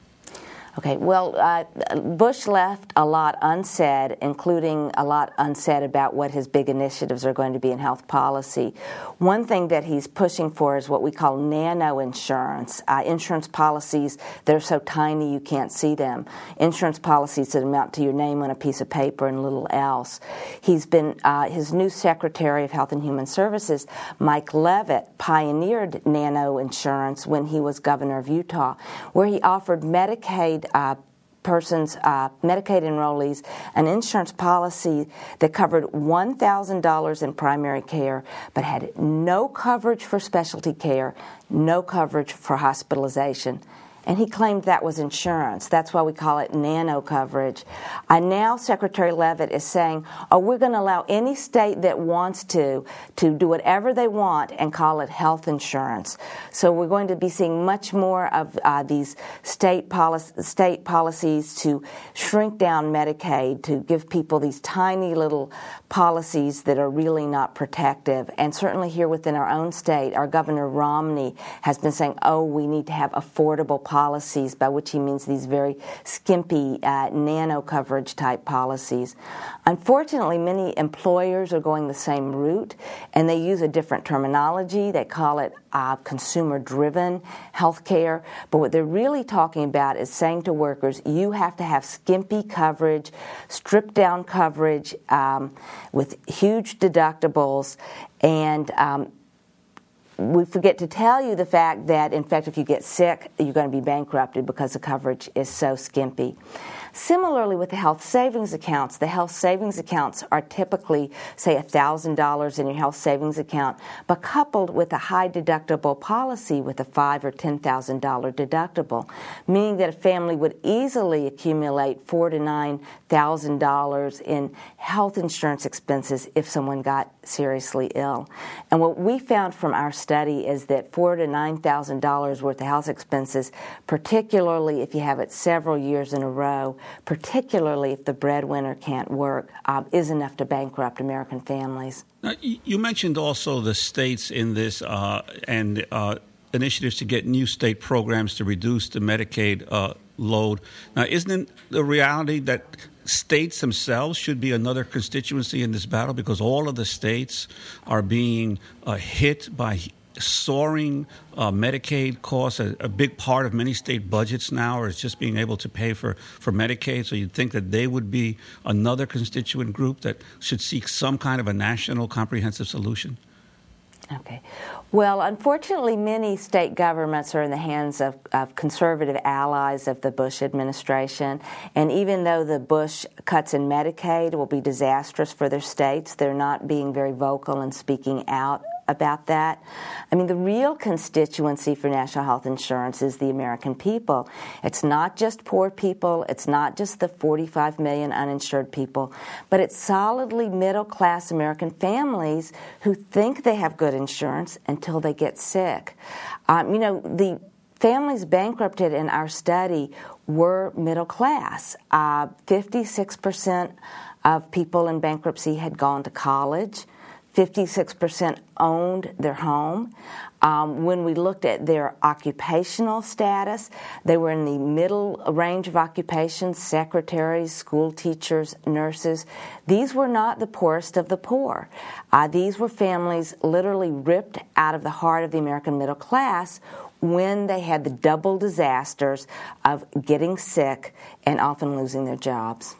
Okay, well, uh, Bush left a lot unsaid, including a lot unsaid about what his big initiatives are going to be in health policy. One thing that he's pushing for is what we call nano insurance, uh, insurance policies that are so tiny you can't see them, insurance policies that amount to your name on a piece of paper and little else. He's been, uh, his new Secretary of Health and Human Services, Mike Leavitt, pioneered nano insurance when he was governor of Utah, where he offered Medicaid Uh, persons, uh, Medicaid enrollees, an insurance policy that covered one thousand dollars in primary care but had no coverage for specialty care, no coverage for hospitalization. And he claimed that was insurance. That's why we call it nano coverage. And now Secretary Leavitt is saying, oh, we're going to allow any state that wants to to do whatever they want and call it health insurance. So we're going to be seeing much more of uh, these state, policy, state policies to shrink down Medicaid, to give people these tiny little policies that are really not protective. And certainly here within our own state, our Governor Romney has been saying, oh, we need to have affordable policies. policies, by which he means these very skimpy uh, nano coverage type policies. Unfortunately, many employers are going the same route, and they use a different terminology. They call it uh, consumer-driven health care. But what they're really talking about is saying to workers, you have to have skimpy coverage, stripped-down coverage um, with huge deductibles, and um, we forget to tell you the fact that, in fact, if you get sick, you're going to be bankrupted because the coverage is so skimpy. Similarly with the health savings accounts, the health savings accounts are typically, say, one thousand dollars in your health savings account, but coupled with a high deductible policy with a five thousand dollars or ten thousand dollars deductible, meaning that a family would easily accumulate four thousand to nine thousand dollars in health insurance expenses if someone got seriously ill. And what we found from our study is that four thousand to nine thousand dollars worth of health expenses, particularly if you have it several years in a row, particularly if the breadwinner can't work, um, is enough to bankrupt American families. Now, you mentioned also the states in this uh, and uh, initiatives to get new state programs to reduce the Medicaid uh, load. Now, isn't it the reality that states themselves should be another constituency in this battle, because all of the states are being uh, hit by soaring uh, Medicaid costs? A, a big part of many state budgets now is just being able to pay for, for Medicaid. So you'd think that they would be another constituent group that should seek some kind of a national comprehensive solution. Okay. Well, unfortunately, many state governments are in the hands of, of conservative allies of the Bush administration. And even though the Bush cuts in Medicaid will be disastrous for their states, they're not being very vocal and speaking out about that. I mean, the real constituency for national health insurance is the American people. It's not just poor people. It's not just the forty-five million uninsured people, but it's solidly middle-class American families who think they have good insurance until they get sick. Um, you know, the families bankrupted in our study were middle class. Uh, fifty-six percent of people in bankruptcy had gone to college. fifty-six percent owned their home. Um, when we looked at their occupational status, they were in the middle range of occupations: secretaries, school teachers, nurses. These were not the poorest of the poor. Uh, these were families literally ripped out of the heart of the American middle class when they had the double disasters of getting sick and often losing their jobs.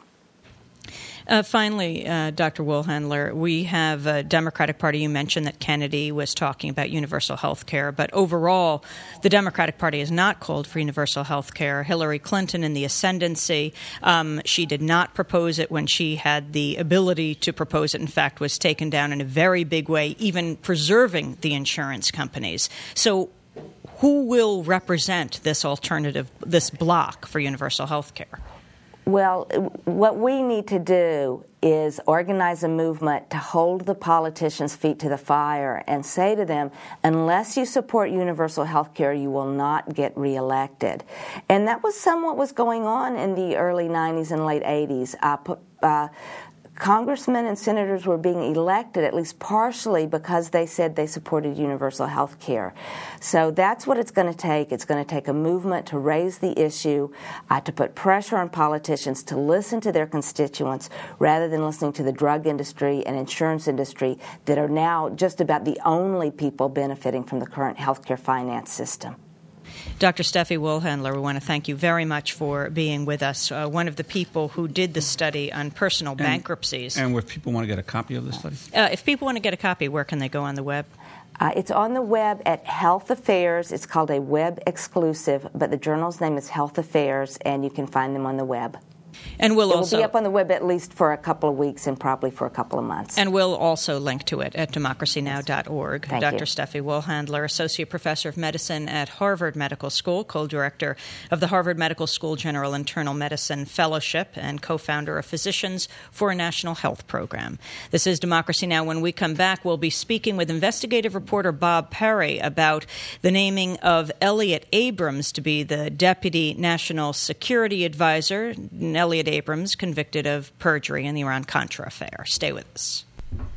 Uh, finally, uh, Doctor Wohlhandler, we have a Democratic Party. You mentioned that Kennedy was talking about universal health care, but overall, the Democratic Party has not called for universal health care. Hillary Clinton in the ascendancy, um, she did not propose it when she had the ability to propose it. In fact, was taken down in a very big way, even preserving the insurance companies. So who will represent this alternative, this block for universal health care? Well, what we need to do is organize a movement to hold the politicians' feet to the fire and say to them, unless you support universal health care, you will not get reelected. And that was somewhat was going on in the early nineties and late eighties. Uh, uh, Congressmen and senators were being elected, at least partially, because they said they supported universal health care. So that's what it's going to take. It's going to take a movement to raise the issue, uh, to put pressure on politicians to listen to their constituents rather than listening to the drug industry and insurance industry that are now just about the only people benefiting from the current healthcare finance system. Doctor Steffi Wohlhandler, we want to thank you very much for being with us. Uh, one of the people who did the study on personal and, bankruptcies. And if people want to get a copy of the study? Uh, if people want to get a copy, where can they go on the web? Uh, it's on the web at Health Affairs. It's called a web exclusive, but the journal's name is Health Affairs, and you can find them on the web. And we'll it also will be up on the web at least for a couple of weeks and probably for a couple of months. And we'll also link to it at democracy now dot org. Thank Doctor you. Steffi Wohlhandler, Associate Professor of Medicine at Harvard Medical School, co-director of the Harvard Medical School General Internal Medicine Fellowship, and co-founder of Physicians for a National Health Program. This is Democracy Now! When we come back, we'll be speaking with investigative reporter Bob Perry about the naming of Elliot Abrams to be the Deputy National Security Advisor. Elliot Abrams, convicted of perjury in the Iran-Contra affair. Stay with us.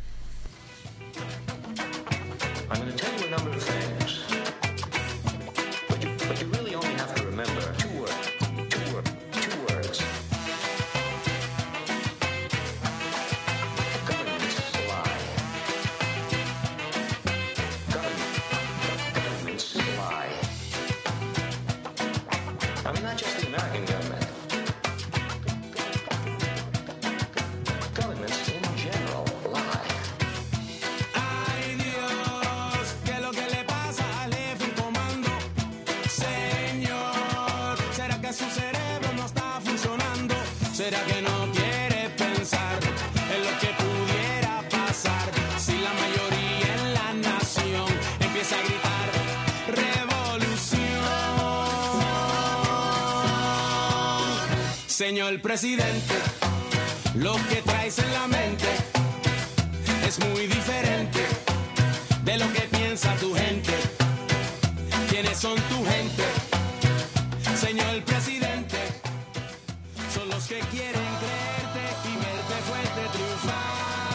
I'm going to tell you a number of things, but you, but you really only have to remember two words. Two, word, two words. Government's lie. Government, government's lie. I mean, not just the American government. Governments in general lie. será que no quiere pensar en lo que pudiera pasar si la mayoría en la nación empieza a gritar revolución? Señor presidente, lo que traes en la mente es muy diferente de lo que piensa tu gente. ¿Quiénes son tu gente? Señor presidente, son los que quieren creerte y verte fuerte triunfar.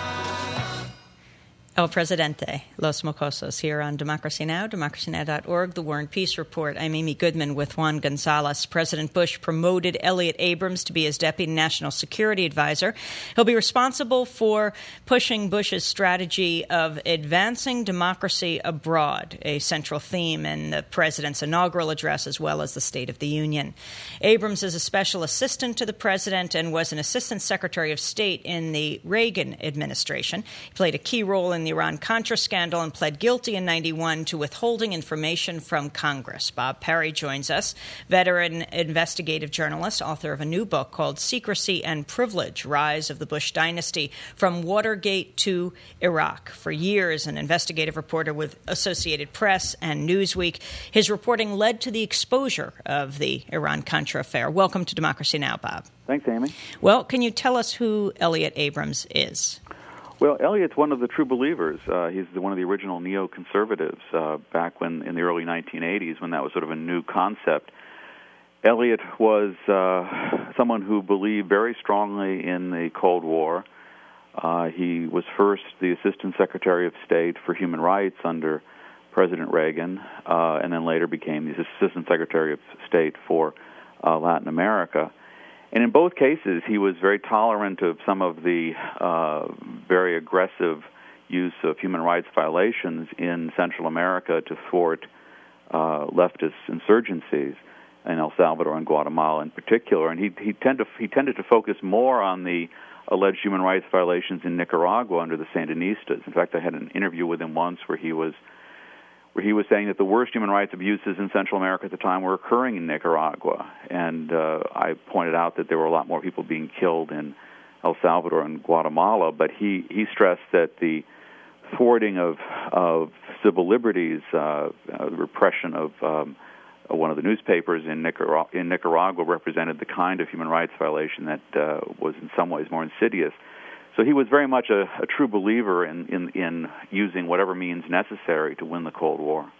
El Presidente, Los Mocosos, here on Democracy Now!, democracy now dot org, The War and Peace Report. I'm Amy Goodman with Juan Gonzalez. President Bush promoted Elliott Abrams to be his Deputy National Security Advisor. He'll be responsible for pushing Bush's strategy of advancing democracy abroad, a central theme in the President's inaugural address as well as the State of the Union. Abrams is a special assistant to the President and was an Assistant Secretary of State in the Reagan administration. He played a key role in the Iran-Contra scandal and pled guilty in ninety-one to withholding information from Congress. Bob Perry joins us, veteran investigative journalist, author of a new book called Secrecy and Privilege, Rise of the Bush Dynasty, From Watergate to Iraq. For years, an investigative reporter with Associated Press and Newsweek. His reporting led to the exposure of the Iran-Contra affair. Welcome to Democracy Now!, Bob. Thanks, Amy. Well, can you tell us who Elliott Abrams is? Well, Elliott's one of the true believers. Uh, he's the, one of the original neoconservatives uh, back when in the early nineteen eighties when that was sort of a new concept. Elliott was uh, someone who believed very strongly in the Cold War. Uh, he was first the Assistant Secretary of State for Human Rights under President Reagan, uh, and then later became the Assistant Secretary of State for uh, Latin America. And in both cases, he was very tolerant of some of the uh, very aggressive use of human rights violations in Central America to thwart uh, leftist insurgencies in El Salvador and Guatemala in particular. And he he, tend to, he tended to focus more on the alleged human rights violations in Nicaragua under the Sandinistas. In fact, I had an interview with him once where he was where he was saying that the worst human rights abuses in Central America at the time were occurring in Nicaragua. And uh, I pointed out that there were a lot more people being killed in El Salvador and Guatemala, but he, he stressed that the thwarting of, of civil liberties, uh, uh, the repression of um, one of the newspapers in, Nicar- in Nicaragua represented the kind of human rights violation that uh, was in some ways more insidious. So he was very much a, a true believer in, in, in using whatever means necessary to win the Cold War.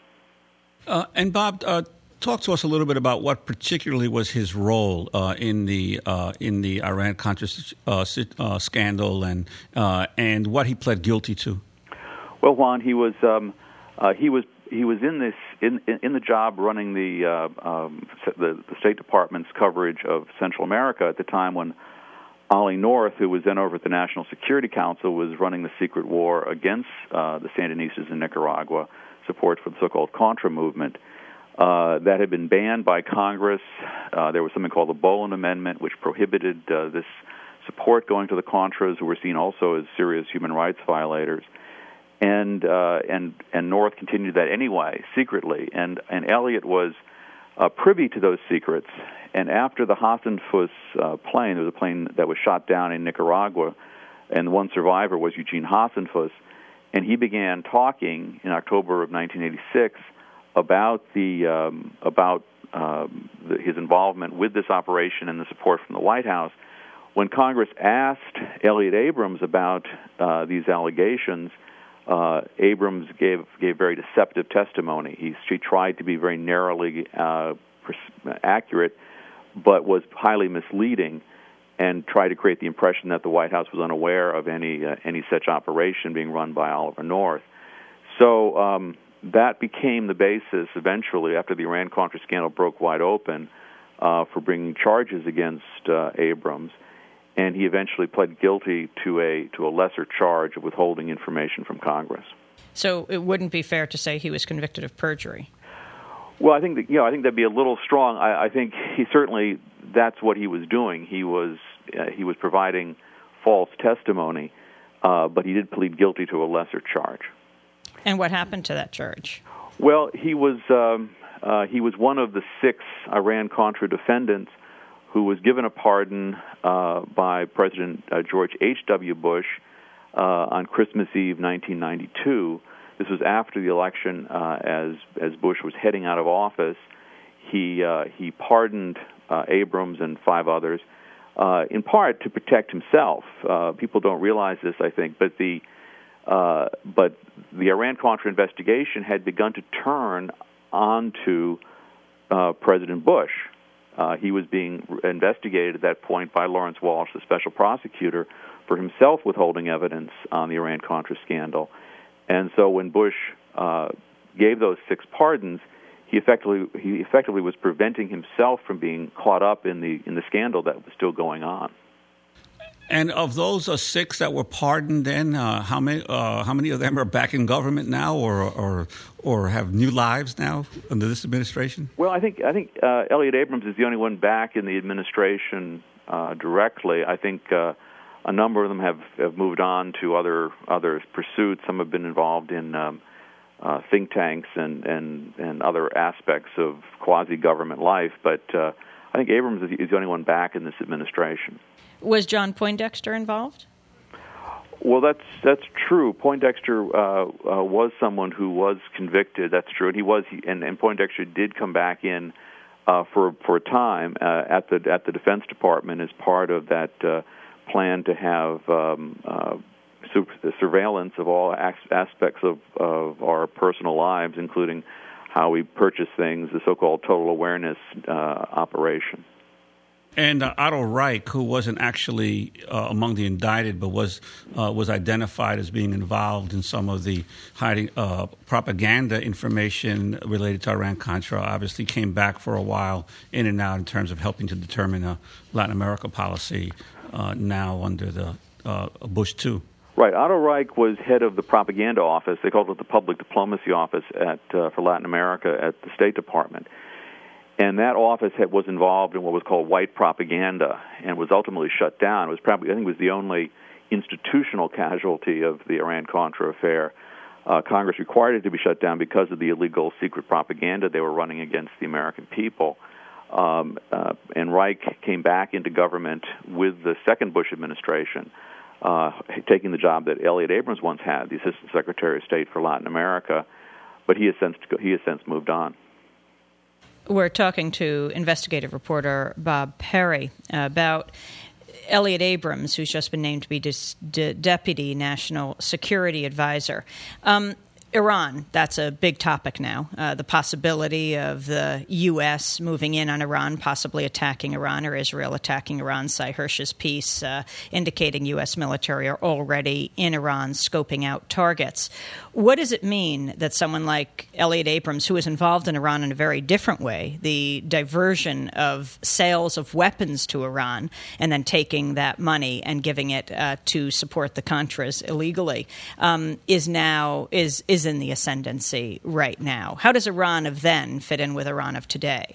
Uh, and Bob, uh, talk to us a little bit about what particularly was his role uh, in the uh, in the Iran-Contra uh, uh, scandal, and uh, and what he pled guilty to. Well, Juan, he was um, uh, he was he was in this in in the job running the, uh, um, the the State Department's coverage of Central America at the time when Ollie North, who was then over at the National Security Council, was running the secret war against uh, the Sandinistas in Nicaragua, support for the so-called Contra movement. Uh, that had been banned by Congress. Uh, there was something called the Boland Amendment, which prohibited uh, this support going to the Contras, who were seen also as serious human rights violators. And uh, and and North continued that anyway, secretly. And and Elliott was uh, privy to those secrets. And after the Hassenfuss uh, plane, there was a plane that was shot down in Nicaragua, and one survivor was Eugene Hassenfuss, and he began talking in October of nineteen eighty-six about the um, about um, the, his involvement with this operation and the support from the White House. When Congress asked Elliott Abrams about uh, these allegations, uh, Abrams gave gave very deceptive testimony. He, he tried to be very narrowly uh, pers- accurate, but was highly misleading and tried to create the impression that the White House was unaware of any uh, any such operation being run by Oliver North. So um, that became the basis eventually, after the Iran-Contra scandal broke wide open, uh, for bringing charges against uh, Abrams. And he eventually pled guilty to a to a lesser charge of withholding information from Congress. So it wouldn't be fair to say he was convicted of perjury. Well, I think that, you know, I think that'd be a little strong. I, I think he certainly that's what he was doing. He was uh, he was providing false testimony, uh, but he did plead guilty to a lesser charge. And what happened to that charge? Well, he was um, uh, he was one of the six Iran-Contra defendants who was given a pardon uh, by President uh, George H W. Bush uh, on Christmas Eve, nineteen ninety-two. This was after the election, uh, as as Bush was heading out of office. He uh, he pardoned uh, Abrams and five others, uh, in part to protect himself. Uh, people don't realize this, I think, but the uh, but the Iran-Contra investigation had begun to turn onto uh, President Bush. Uh, he was being investigated at that point by Lawrence Walsh, the special prosecutor, for himself withholding evidence on the Iran-Contra scandal. And so when Bush uh, gave those six pardons, he effectively he effectively was preventing himself from being caught up in the in the scandal that was still going on. And of those uh, six that were pardoned, then uh, how many uh, how many of them are back in government now, or or or have new lives now under this administration? Well, I think I think uh, Elliott Abrams is the only one back in the administration uh, directly. I think uh, a number of them have, have moved on to other other pursuits. Some have been involved in um, uh, think tanks and, and, and other aspects of quasi-government life. But uh, I think Abrams is the only one back in this administration. Was John Poindexter involved? Well, that's that's true. Poindexter uh, uh, was someone who was convicted. That's true, and he was. He, and, and Poindexter did come back in uh, for for a time uh, at the at the Defense Department as part of that uh, plan to have um, uh, su- surveillance of all as- aspects of, of our personal lives, including how we purchase things, the so-called total awareness uh, operation. And uh, Otto Reich, who wasn't actually uh, among the indicted, but was uh, was identified as being involved in some of the hiding uh, propaganda information related to Iran-Contra, obviously came back for a while in and out in terms of helping to determine a Latin America policy uh, now under the uh, Bush two. Right. Otto Reich was head of the propaganda office. They called it the public diplomacy office at uh, for Latin America at the State Department. And that office had, was involved in what was called white propaganda and was ultimately shut down. It was probably, I think, it was the only institutional casualty of the Iran-Contra affair. Uh, Congress required it to be shut down because of the illegal secret propaganda they were running against the American people. Um, uh, and Reich came back into government with the second Bush administration, uh, taking the job that Elliott Abrams once had, the Assistant Secretary of State for Latin America. But he has since he has since moved on. We're talking to investigative reporter Bob Perry about Elliott Abrams, who's just been named to be dis- de- Deputy National Security Advisor. Um, Iran, that's a big topic now. Uh, the possibility of the U S moving in on Iran, possibly attacking Iran, or Israel attacking Iran. Cy Hirsch's piece uh, indicating U S military are already in Iran scoping out targets. What does it mean that someone like Elliott Abrams, who is involved in Iran in a very different way, the diversion of sales of weapons to Iran and then taking that money and giving it uh, to support the Contras illegally, um, is now is is in the ascendancy right now? How does Iran of then fit in with Iran of today?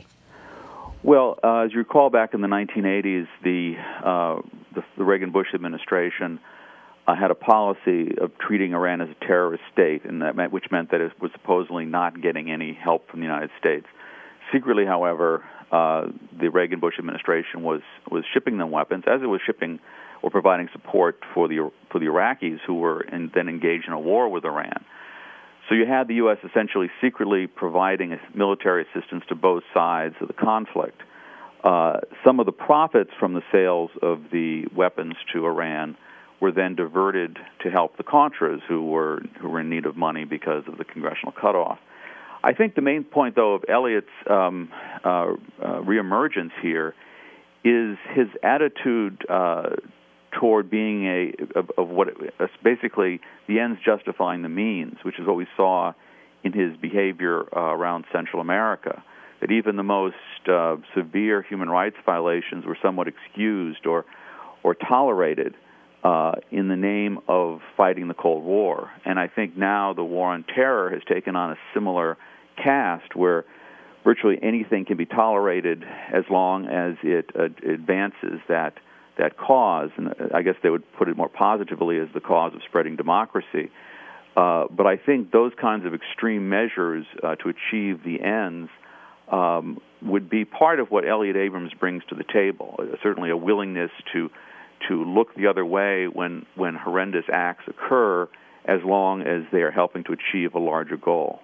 Well, uh, as you recall, back in the nineteen eighties, the uh, the, the Reagan-Bush administration uh, had a policy of treating Iran as a terrorist state, and that meant, which meant that it was supposedly not getting any help from the United States. Secretly, however, uh, the Reagan-Bush administration was was shipping them weapons, as it was shipping or providing support for the for the Iraqis, who were in, then engaged in a war with Iran. So you had the U S essentially secretly providing military assistance to both sides of the conflict. Uh, some of the profits from the sales of the weapons to Iran were then diverted to help the Contras, who were who were in need of money because of the congressional cutoff. I think the main point, though, of Elliott's um, uh, uh, reemergence here is his attitude uh, toward being a of, of what uh, basically the ends justifying the means, which is what we saw in his behavior uh, around Central America. That even the most uh, severe human rights violations were somewhat excused or or tolerated uh, in the name of fighting the Cold War. And I think now the war on terror has taken on a similar cast, where virtually anything can be tolerated as long as it uh, advances that that cause, and I guess they would put it more positively as the cause of spreading democracy. Uh, but I think those kinds of extreme measures uh, to achieve the ends um, would be part of what Elliott Abrams brings to the table. Uh, certainly, a willingness to to look the other way when when horrendous acts occur, as long as they are helping to achieve a larger goal.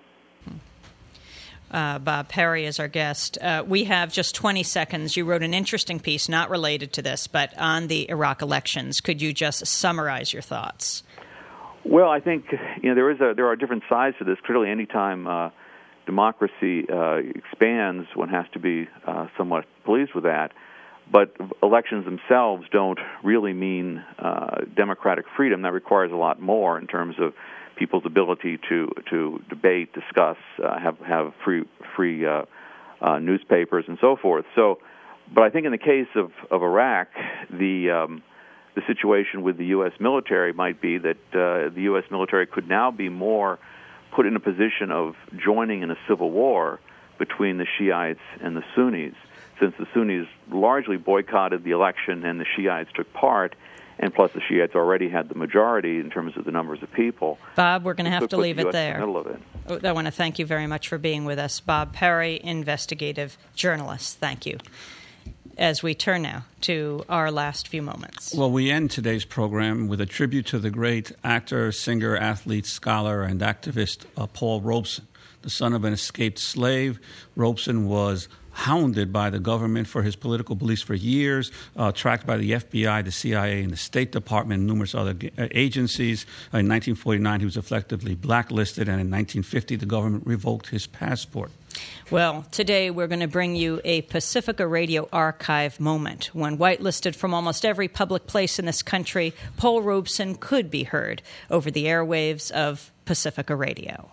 Uh, Bob Perry is our guest. Uh, we have just twenty seconds. You wrote an interesting piece, not related to this, but on the Iraq elections. Could you just summarize your thoughts? Well, I think you know there is a there are different sides to this. Clearly, any time uh, democracy uh, expands, one has to be uh, somewhat pleased with that. But elections themselves don't really mean uh, democratic freedom. That requires a lot more in terms of people's ability to to debate, discuss, uh, have have free free uh, uh, newspapers and so forth. So, but I think in the case of, of Iraq, the um, the situation with the U S military might be that uh, the U S military could now be more put in a position of joining in a civil war between the Shiites and the Sunnis, since the Sunnis largely boycotted the election and the Shiites took part. And plus, the Shiites already had the majority in terms of the numbers of people. Bob, we're going to have to leave it there. In the middle of it. I want to thank you very much for being with us. Bob Perry, investigative journalist. Thank you. As we turn now to our last few moments. Well, we end today's program with a tribute to the great actor, singer, athlete, scholar, and activist uh, Paul Robeson. The son of an escaped slave, Robeson was hounded by the government for his political beliefs for years, uh, tracked by the F B I, the C I A, and the State Department, and numerous other g- agencies. Uh, in nineteen forty-nine, he was effectively blacklisted, and in nineteen fifty, the government revoked his passport. Well, today we're going to bring you a Pacifica Radio archive moment. When whitelisted from almost every public place in this country, Paul Robeson could be heard over the airwaves of Pacifica Radio.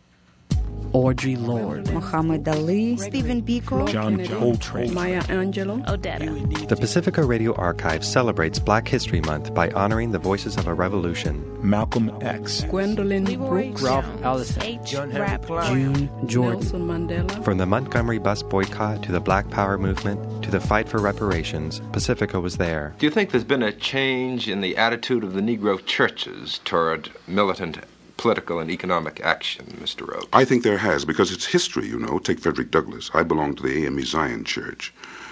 Audre Lorde, Muhammad Ali, Stephen Biko, John Coltrane, Maya Angelou, Odetta. The Pacifica Radio Archive celebrates Black History Month by honoring the voices of a revolution. Malcolm X, Gwendolyn Brooks, Ralph Ellison, John Henry June Jordan. Nelson Mandela. From the Montgomery bus boycott to the Black Power movement to the fight for reparations, Pacifica was there. Do you think there's been a change in the attitude of the Negro churches toward militant political and economic action, Mister Rhodes? I think there has, because it's history, you know. Take Frederick Douglass. I belong to the A M E Zion Church.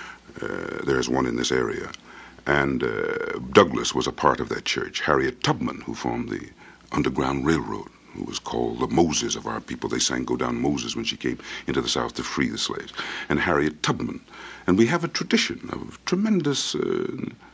Uh, there's one in this area. And uh, Douglass was a part of that church. Harriet Tubman, who formed the Underground Railroad, who was called the Moses of our people. They sang Go Down Moses when she came into the South to free the slaves. And Harriet Tubman. And we have a tradition of tremendous, uh,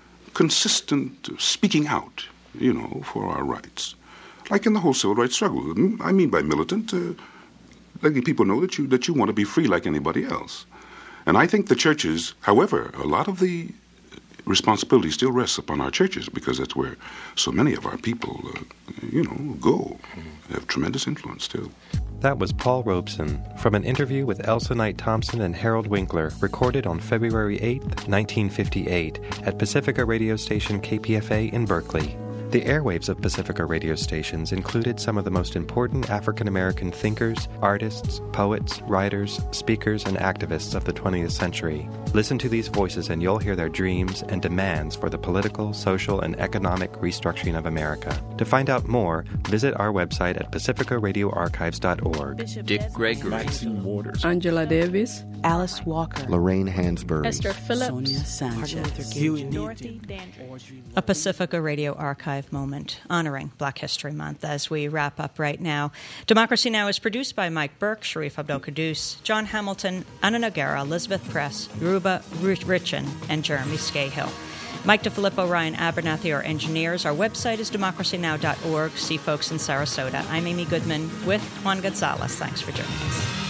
consistent speaking out, you know, for our rights. Like in the whole civil rights struggle. I mean by militant, uh, letting people know that you that you want to be free like anybody else. And I think the churches, however, a lot of the responsibility still rests upon our churches, because that's where so many of our people, uh, you know, go. They have tremendous influence still. That was Paul Robeson from an interview with Elsa Knight Thompson and Harold Winkler, recorded on February eighth, nineteen fifty-eight, at Pacifica radio station K P F A in Berkeley. The airwaves of Pacifica radio stations included some of the most important African-American thinkers, artists, poets, writers, speakers, and activists of the twentieth century. Listen to these voices and you'll hear their dreams and demands for the political, social, and economic restructuring of America. To find out more, visit our website at pacifica radio archives dot org. Dick Gregory, Maxine Waters, Angela Davis, Alice Walker, Lorraine Hansberry, Esther Phillips, Sonia Sanchez, Huey Dorothy Dandridge. A Pacifica Radio archive moment honoring Black History Month as we wrap up right now. Democracy Now! Is produced by Mike Burke, Sharif Abdel-Qaddus, John Hamilton, Anna Noguera, Elizabeth Press, Ruba Richin, and Jeremy Scahill. Mike DeFilippo, Ryan Abernathy are engineers. Our website is democracy now dot org. See folks in Sarasota. I'm Amy Goodman with Juan Gonzalez. Thanks for joining us.